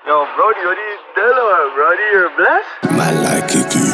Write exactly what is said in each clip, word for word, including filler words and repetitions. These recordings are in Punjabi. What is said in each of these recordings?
Yo, Brody, what are you doing, Brody? You're blessed? Man like Kiki.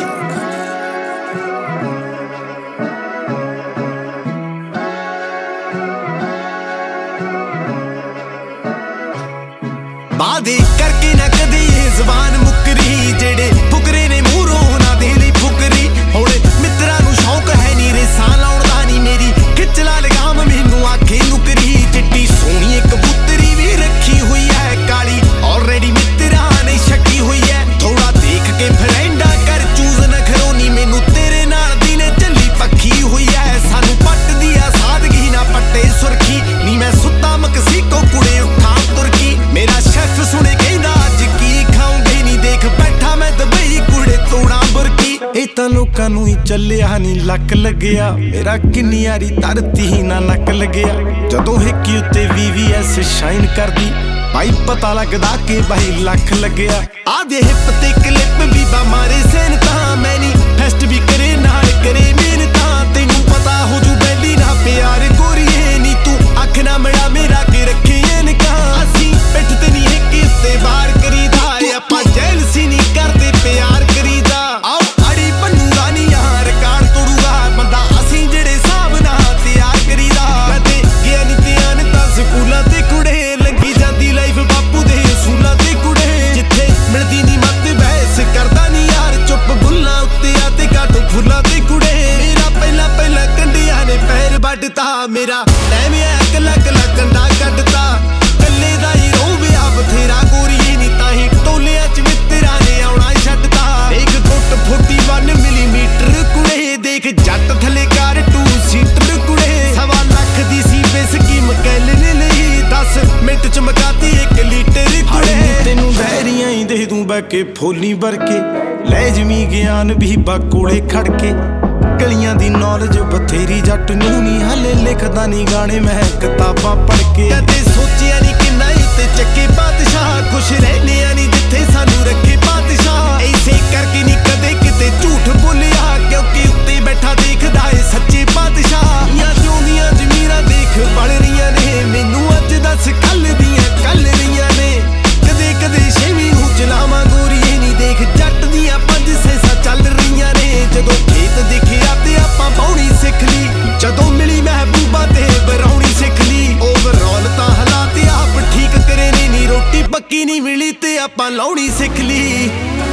बादे करके ना कदे ये ज़बान मुकरी जेड़े फुकरे ने मूरों ना दे ली फुकरी होले मित्रा नू शौक है नी रे सां लाउण दा नी मेरी खिच ला लगाम मैनू आखे नुकरी चिट्टी सोहणी एक कबूतरी भी रखी हुई है काली ऑलरेडी मित्रा ने छकी हुई है थोड़ा देख के फ्रेंडा कर चूज न खरोनी मैनू तेरे नाल दी ने चली पक्की हुई है सानू पट दिया सादगी ना पट्टे सुरखी नी मैं सुत्ता मकसी को कुड़े उठा तुरकी मेरा शेफ सुने कहंदा अज की खाऊंगी नी देख बैठा मैं दुबई कुड़े तोड़ा बुरकी ਇਹ ਤਾਂ ਲੋਕਾਂ ਨੂੰ ਹੀ ਚੱਲਿਆ ਨੀ ਲੱਕ ਲੱਗਿਆ ਮੇਰਾ ਕਿੰਨੀ ਯਾਰੀ ਧਰਤੀ ਹੀ ਨਾ ਨੱਕ ਲੱਗਿਆ ਜਦੋਂ ਹਿੱਕੀ ਉੱਤੇ ਵੀ ਵੀ ਐਸ ਸ਼ਾਈਨ ਕਰਦੀ ਭਾਈ ਪਤਾ ਲੱਗਦਾ ਕਿ ਬਾਈ ਲੱਖ ਲੱਗਿਆ ਆ ਦੇ ਹਿੱਪ ਤੇ ਕਲਿੱਪ ਵੀ ਬਾ ਮਾਰੇ ਸੈਨ ਤਾਂ ਮੈਂ ਨੀ ਫੈਸਟ ਵੀ ਕਰੇ ਨਾਲ ਕਰੇ ਮਿਹਨਤਾਂ ਤੈਨੂੰ ਪਤਾ ਹੋ ਜੂ ਬੈਲੀ ਨਾ ਪਿਆਰ ਗੋਰੀਏ ਨੀ ਤੂੰ ਅੱਖ ਨਾ ਮਿਲਾ ਮੇਰਾ ਕੇ ਰੱਖੇ ਇਨਕਾਂ ਅਸੀਂ ਪਿੱਠ ਤੇ ਨਹੀਂ ਹਿੱਕੀ ਉੱਤੇ ਬਾਹਰ ਕਰੀਦਾ ਆਪਾਂ ਜੈਲਸੀ ਨਹੀਂ ਕਰਦੇ ਪਿਆਰ ਕਰੀਦਾ ਆਓ ਅੜੀ ਬੰਨੂਗਾ ਨੀ ਯਾਰ ਰਿਕਾਰਡ ਤੋੜੂਗਾ ਬੰਦਾ ਅਸੀਂ ਜਿਹੜੇ ਹਿਸਾਬ ਨਾਲ ਤਿਆਰ ਕਰੀਦਾ ਕਦੇ ਗਿਆ ਨੀ ਧਿਆਨ ਤਾਂ ਸਕੂਲਾਂ ਤੇ ਕੁੜੇ ਲੱਗੀ ਜਾਂਦੀ ਲਾਈਫ ਬਾਪੂ ਦੇ ਅਸੂਲਾਂ ਤੇ ਕੁੜੇ ਜਿੱਥੇ ਮਿਲਦੀ ਨੀ ਮੱਤ ਬਹਿਸ ਕਰਦਾ ਨੀ ਯਾਰ ਚੁੱਪ ਬੁੱਲਾਂ ਉੱਤੇ ਆ ਤੇ ਕਾਟੋ ਫੁੱਲਾਂ ਤੇ ਕੁੜੇ ਮੇਰਾ ਪਹਿਲਾਂ ਪਹਿਲਾਂ ਕੰਡਿਆਂ ਨੇ ਪੈਰ ਵੱਢਤਾ ਮੇਰਾ ਟਾਈਮ ਐ ਕੱਲਾ ਕੱਲਾ ਕੰਡਾ ਕੱਢਤਾ ਕੱਲੇ ਦਾ ਹੀ ਰੋਵਿਆ ਬਥੇਰਾ ਗੋਰੀਏ ਨੀ ਤਾਂ ਹੀ ਟੋਲਿਆਂ ਚ ਮਿੱਤਰਾਂ ਨੇ ਆਉਣਾ ਛੱਡਤਾ ਦੇਖ ਗੁੱਟ ਇਕਤਾਲੀ ਮਿਲੀਮੀਟਰ ਕੁੜੇ ਦੇਖ ਜੱਟ ਥੱਲੇ ਕਾਰ ਟੂ ਸੀਟਰ ਕੁੜੇ ਸਵਾ ਲੱਖ ਦੀ ਸੀ ਬੇਸਕੀਮ ਕੈਲ ਨੇ ਲਈ ਦਸ ਮਿੰਟ ਚ ਮਕਾਤੀ ਇੱਕ ਲੀਟਰ ਕੁੜੇ ਤੈਨੂੰ ਬਹਿਰੀਆਂ ਹੀ ਦੇ ਦੂੰ ਬੈ ਕੇ ਫੋਲੀ ਵਰਕੇ ਲੈ ਜਮੀ ਗਿਆਨ ਵੀ ਬਾ ਕੋਲੇ ਖੜ ਕੇ ਗਲੀਆਂ ਦੀ ਨੌਲੇਜ ਬਥੇਰੀ ਜੱਟ ਨੂੰ ਨੀ ਹਲੇ ਲਿਖਦਾ ਨੀ ਗਾਣੇ ਮੈਂ ਕਿਤਾਬਾਂ ਪੜ੍ਹ ਕੇ ਕਦੇ ਸੋਚਿਆ ਨੀ ਕਿੰਨਾ ਉੱਤੇ ਚੱਕੇ ਬਾਦਸ਼ਾਹ ਖੁਸ਼ ਰਹਿੰਦੇ ਆ ਨੀ ਜਿੱਥੇ ਸਾਨੂੰ ਰੱਖੇ ਬਾਦਸ਼ਾਹ ਐਸੇ ਕਰਕੇ ਨੀ ਕਦੇ ਕਿਤੇ ਝੂਠ ਬੋਲਿਆ ਕਿਉਂਕਿ ਉੱਤੇ ਬੈਠਾ ਦੇਖਦਾ ਏ ਸੱਚੇ ਬਾਦਸ਼ਾਹ ਯਾ ਜਿਉਂਦੀਆਂ ਜ਼ਮੀਰਾਂ ਦੇਖ ਬਣ ਰਹੀਆਂ ਨੇ ਮੈਨੂੰ ਅੱਜ ਦੱਸ ਕੱਲ ਦੀਆਂ ਕੱਲ ਰਹੀਆਂ ਨੇ ਕਦੇ ਕਦੇ ਛੇਵੀਂ ਨੂੰ ਚਲਾਵਾਂ ਗੋਰੀਏ ਨੀ ਦੇਖ ਜੱਟ ਦੀਆਂ ਪੰਜ ਸੈਂਸਾਂ ਚੱਲ ਰਹੀਆਂ ਨੇ ਜਦੋਂ ਖੇਤ ਦਿਖਿਆ ਤੇ ਆਪਾਂ ਬਾਉਣੀ ਸਿੱਖ ਲਈ ਜਦੋਂ ਮਿਲੀ ਮਹਿਬੂਬਾ ਤੇ ਬਰਾਉਣੀ ਸਿੱਖ ਲਈ ਓਵਰਆਲ ਤਾਂ ਹਾਲਾਤ ਆਪ ਠੀਕ ਕਰੇ ਨੇ ਨੀ ਰੋਟੀ ਪੱਕੀ ਨਹੀਂ ਮਿਲੀ ਤੇ ਆਪਾਂ ਲਾਉਣੀ ਸਿੱਖ ਲਈ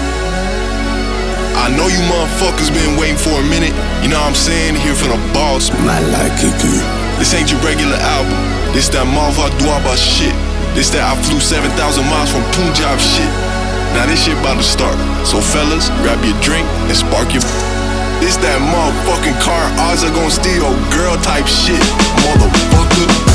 I know you motherfuckers been waiting for a minute. You know what I'm saying? Here from the boss. Man like Kiki. This ain't your regular album. This that motherfucker Duaba shit. This that I flew seven thousand miles from Punjab shit. Now this shit about to start. So fellas, grab your drink and spark your. This that motherfucking car odds are gonna steal your girl type shit, motherfucker.